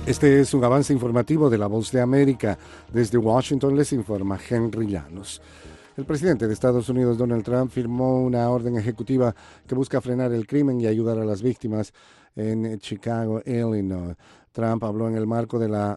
Este es un avance informativo de La Voz de América. Desde Washington les informa Henry Llanos. El presidente de Estados Unidos, Donald Trump, firmó una orden ejecutiva que busca frenar el crimen y ayudar a las víctimas en Chicago, Illinois. Trump habló en el marco de la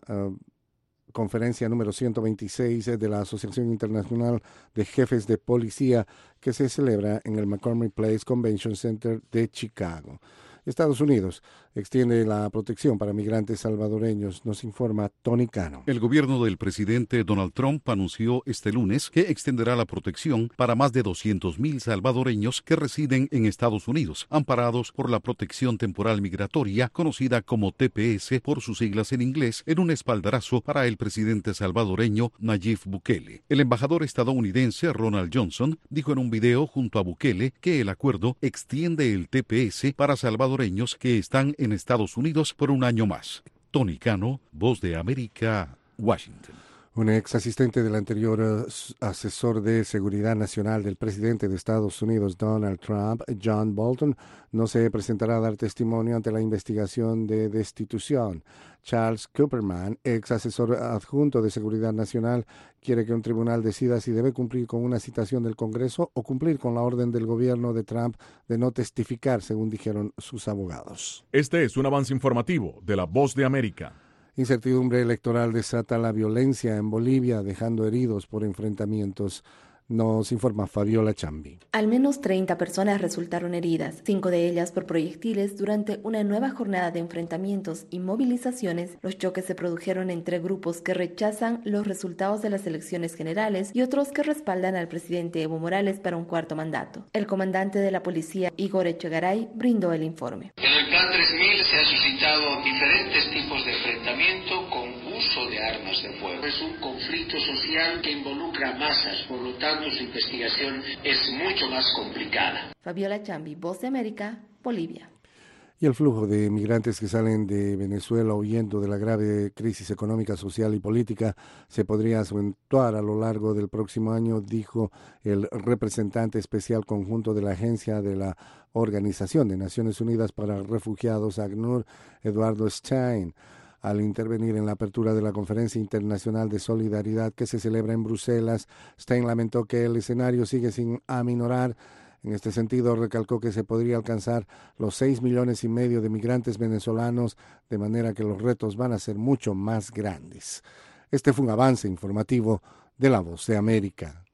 conferencia número 126 de la Asociación Internacional de Jefes de Policía que se celebra en el McCormick Place Convention Center de Chicago. Estados Unidos extiende la protección para migrantes salvadoreños, nos informa Tony Cano. El gobierno del presidente Donald Trump anunció este lunes que extenderá la protección para más de 200,000 salvadoreños que residen en Estados Unidos, amparados por la protección temporal migratoria, conocida como TPS por sus siglas en inglés, en un espaldarazo para el presidente salvadoreño Nayib Bukele. El embajador estadounidense Ronald Johnson dijo en un video junto a Bukele que el acuerdo extiende el TPS para salvadoreños que están en Estados Unidos por un año más. Tony Cano, Voz de América, Washington. Un ex asistente del anterior asesor de seguridad nacional del presidente de Estados Unidos, Donald Trump, John Bolton, no se presentará a dar testimonio ante la investigación de destitución. Charles Kupperman, ex asesor adjunto de seguridad nacional, quiere que un tribunal decida si debe cumplir con una citación del Congreso o cumplir con la orden del gobierno de Trump de no testificar, según dijeron sus abogados. Este es un avance informativo de La Voz de América. Incertidumbre electoral desata la violencia en Bolivia, dejando heridos por enfrentamientos. Nos informa Fabiola Chambi. Al menos 30 personas resultaron heridas, 5 de ellas por proyectiles durante una nueva jornada de enfrentamientos y movilizaciones. Los choques se produjeron entre grupos que rechazan los resultados de las elecciones generales y otros que respaldan al presidente Evo Morales para un cuarto mandato. El comandante de la policía, Igor Echegaray, brindó el informe. En el Plan 3000 se han suscitado diferentes tipos de enfrentamiento con uso de armas de fuego. Es un conflicto social que involucra masas, por lo tanto su investigación es mucho más complicada. Fabiola Chambi, Voz de América, Bolivia. Y el flujo de migrantes que salen de Venezuela huyendo de la grave crisis económica, social y política se podría acentuar a lo largo del próximo año, dijo el representante especial conjunto de la Agencia de la Organización de Naciones Unidas para Refugiados, ACNUR, Eduardo Stein, al intervenir en la apertura de la Conferencia Internacional de Solidaridad que se celebra en Bruselas. Stein lamentó que el escenario sigue sin aminorar. En este sentido, recalcó que se podría alcanzar los 6,5 millones de migrantes venezolanos, de manera que los retos van a ser mucho más grandes. Este fue un avance informativo de La Voz de América.